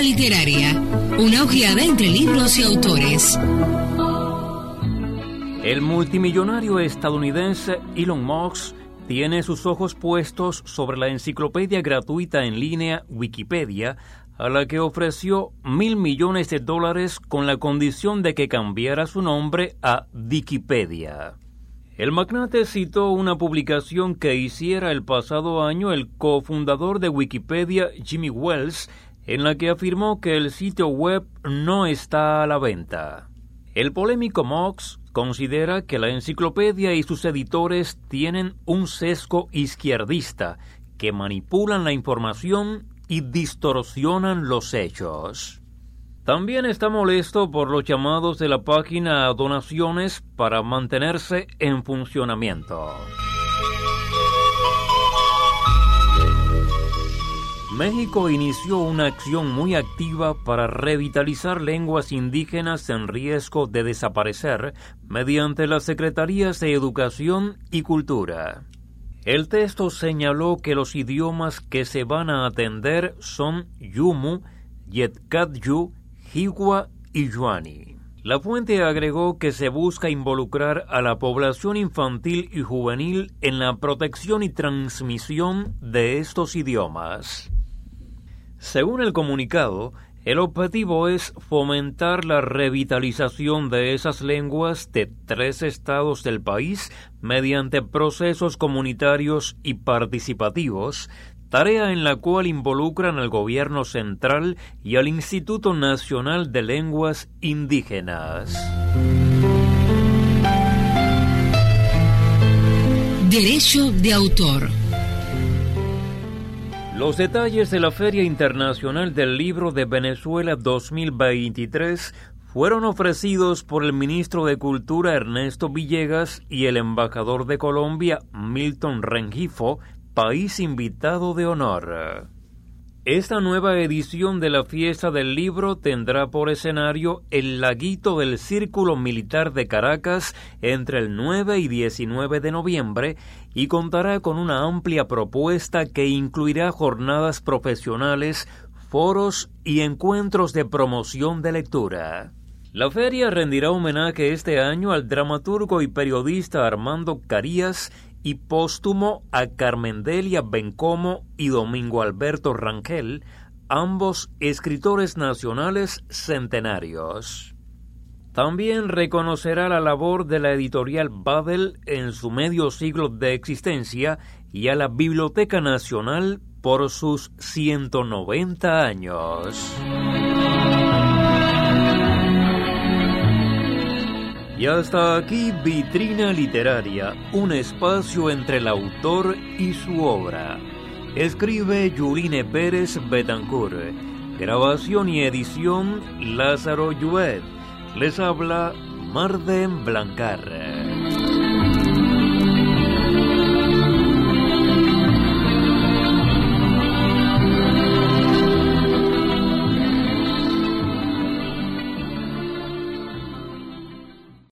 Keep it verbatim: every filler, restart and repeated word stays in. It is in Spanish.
Vitrina Literaria, una ojeada entre libros y autores. El multimillonario estadounidense Elon Musk tiene sus ojos puestos sobre la enciclopedia gratuita en línea Wikipedia, a la que ofreció mil millones de dólares con la condición de que cambiara su nombre a Wikipedia. El magnate citó una publicación que hiciera el pasado año el cofundador de Wikipedia, Jimmy Wales, en la que afirmó que el sitio web no está a la venta. El polémico Musk considera que la enciclopedia y sus editores tienen un sesgo izquierdista, que manipulan la información y distorsionan los hechos. También está molesto por los llamados de la página a donaciones para mantenerse en funcionamiento. México inició una acción muy activa para revitalizar lenguas indígenas en riesgo de desaparecer mediante las Secretarías de Educación y Cultura. El texto señaló que los idiomas que se van a atender son Yumu, Yetkatyu, Jiwa y Yuani. La fuente agregó que se busca involucrar a la población infantil y juvenil en la protección y transmisión de estos idiomas. Según el comunicado, el objetivo es fomentar la revitalización de esas lenguas de tres estados del país mediante procesos comunitarios y participativos, tarea en la cual involucran al gobierno central y al Instituto Nacional de Lenguas Indígenas. Derecho de autor. Los detalles de la Feria Internacional del Libro de Venezuela dos mil veintitrés fueron ofrecidos por el ministro de Cultura Ernesto Villegas y el embajador de Colombia Milton Rengifo, país invitado de honor. Esta nueva edición de la Fiesta del Libro tendrá por escenario el laguito del Círculo Militar de Caracas entre el nueve y diecinueve de noviembre y contará con una amplia propuesta que incluirá jornadas profesionales, foros y encuentros de promoción de lectura. La feria rendirá homenaje este año al dramaturgo y periodista Armando Carías y póstumo a Carmendelia Bencomo y Domingo Alberto Rangel, ambos escritores nacionales centenarios. También reconocerá la labor de la editorial Babel en su medio siglo de existencia y a la Biblioteca Nacional por sus ciento noventa años. Y hasta aquí Vitrina Literaria, un espacio entre el autor y su obra. Escribe Yuline Pérez Betancourt. Grabación y edición Lázaro Lluet. Les habla Marden Blancar.